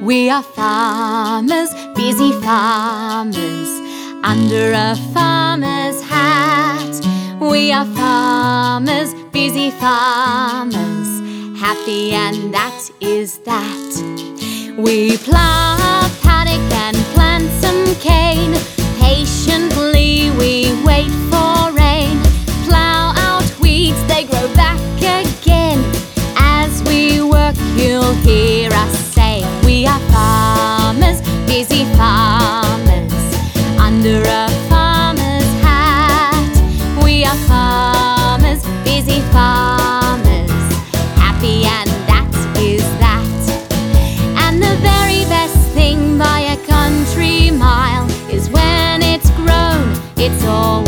We are farmers, busy farmers, under a farmer's hat. We are farmers, busy farmers, happy, and that is that. We plough our paddock and plant some cane. Patiently we wait for rain. Plough out weeds, they grow back again. As we work you'll hear us say, we are farmers, busy farmers, under a farmer's hat. We are farmers, busy farmers, happy, and that is that. And the very best thing by a country mile is when it's grown, it's all